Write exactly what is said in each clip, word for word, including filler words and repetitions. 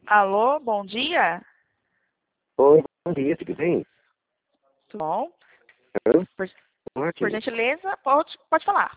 Alô, bom dia? Oi, bom dia, tudo bem? Tudo bom? Hã? Por, por Ótimo. gentileza, pode, pode falar.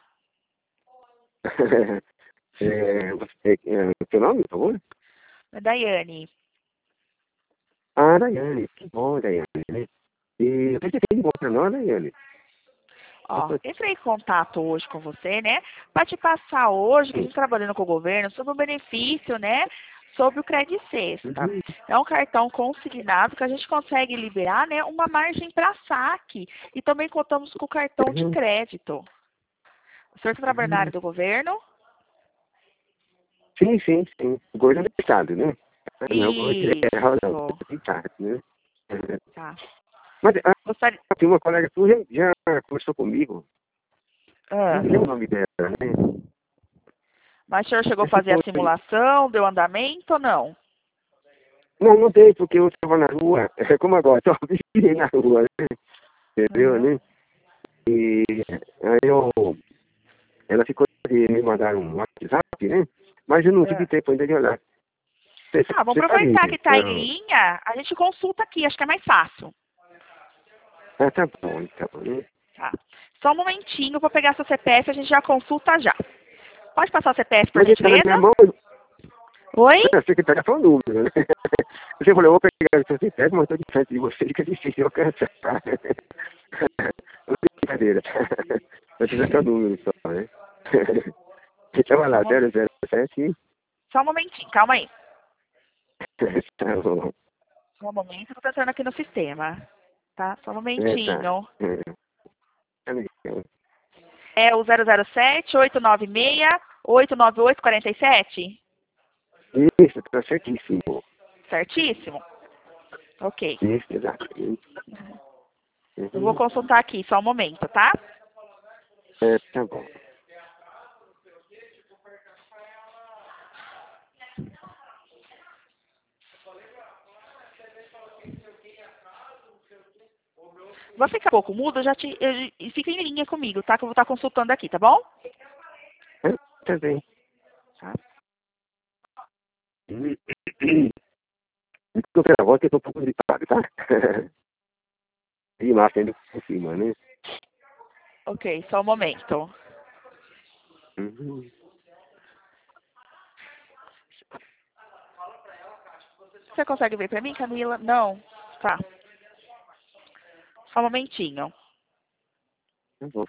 é, você, é, o seu nome, por favor? É Daiane. Ah, Daiane, que bom, Daiane, né? E o que você tem de bom para nós, Daiane? Ó, entrei em contato hoje com você, né? Para te passar hoje, que a gente está trabalhando com o governo, sobre o benefício, né? Sobre o Credit Sexta. Uhum. É um cartão consignado que a gente consegue liberar, né? Uma margem para saque. E também contamos com o cartão de Uhum. crédito. O senhor está trabalhando na Uhum. área do governo? Sim, sim, sim. O governo do estado, né? Ah, não, o governo federal não, Isso. do estado, né? Uhum. Tá. Mas ah, Gostaria. tem uma colega sua já, já conversou comigo. Não Ah. me lembro o nome dela, né? Mas o senhor chegou a Esse fazer a foi... simulação, deu andamento ou não? Não, não dei, porque eu estava na rua, é como agora, só virei na rua, né? Entendeu, Aham. né? E aí eu, ela ficou de me mandar um WhatsApp, né? Mas eu não tive É. tempo ainda de olhar. Você, Ah, vamos você sabe? aproveitar que está em Não. linha, a gente consulta aqui, acho que é mais fácil. Ah, tá bom, então. Né? Tá. Só um momentinho, vou pegar seu C P F, a gente já consulta já. Pode passar o C P F, por Mas ele tá na gentileza? minha mão, Oi? eu sei que tá só o número, né? Você falou, eu vou pegar o seu C P F, mas estou de frente de você, fica difícil alcançar. Não é brincadeira. Eu preciso só o número só, né? Então vai Só lá, um, mo- zero zero sete. só um momentinho, calma aí. Tá bom. Só um momento, eu tô tentando aqui no sistema. Tá? Só um É, tá. momentinho. É, tá legal. É o zero zero sete, oito nove seis, oito nove oito, quatro sete? Isso, tá certíssimo. Certíssimo? Ok. Isso, exato. Eu vou Uhum. consultar aqui, só um momento, tá? É, tá bom. Vou ficar um pouco mudo, já te, eu, e fica em linha comigo, tá? Que eu vou estar consultando aqui, tá bom? É, tá bem. Tá. Desculpa pela voz que eu tô um pouco gritado, tá? E massa ainda por cima, né? Ok, só um momento. Uhum. Você consegue ver pra mim, Camila? Não? Tá. Só um momentinho. Tá bom.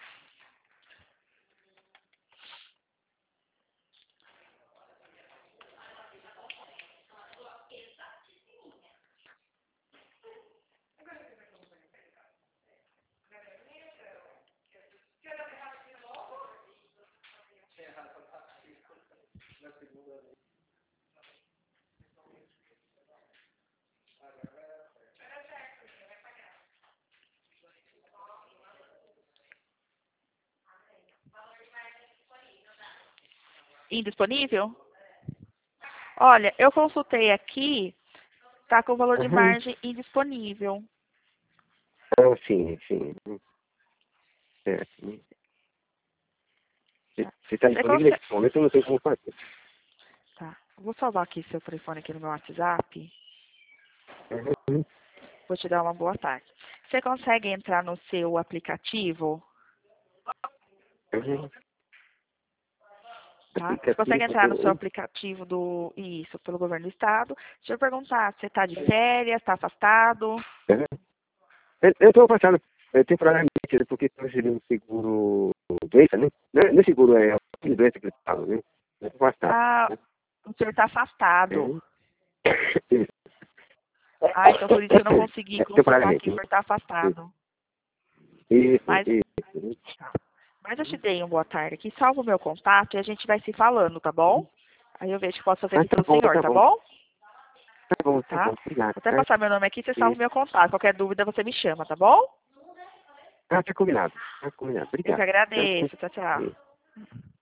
Indisponível? Olha, eu consultei aqui, tá com o valor de Uhum. margem indisponível. Ah, sim, sim. É, se, Tá. se tá Você disponível consegue... nesse momento, eu não sei como fazer. Tá. Vou salvar aqui seu telefone aqui no meu WhatsApp. Uhum. Vou te dar uma boa tarde. Você consegue entrar no seu aplicativo? Uhum. Tá? Você consegue Aplicativo entrar no seu do... aplicativo do isso, pelo governo do estado. Deixa eu perguntar, você está de férias, está afastado? Uhum. Eu eu tô passando é, temporariamente, né, porque estou recebendo seguro doença, né? Não é, não é seguro, é auxílio doença que eles falam, né? Eu tô afastado. Ah, Né? o senhor está afastado. Uhum. Isso. Ah, então por isso que eu não consegui É, consultar aqui, temporariamente, o né? senhor está afastado. Isso, Mas, isso. tá. Mas eu te dei uma boa tarde aqui, salva o meu contato e a gente vai se falando, tá bom? Aí eu vejo o que posso fazer Ah, aqui tá pelo bom, senhor, tá tá bom. bom? Tá bom, tá Tá? bom. Vou Obrigado, até tá? passar meu nome aqui, você salva o Isso. meu contato. Qualquer dúvida você me chama, tá bom? Ah, tá combinado. Tá combinado. Eu que Obrigado. Tá? agradeço. Tchau, tchau. Isso.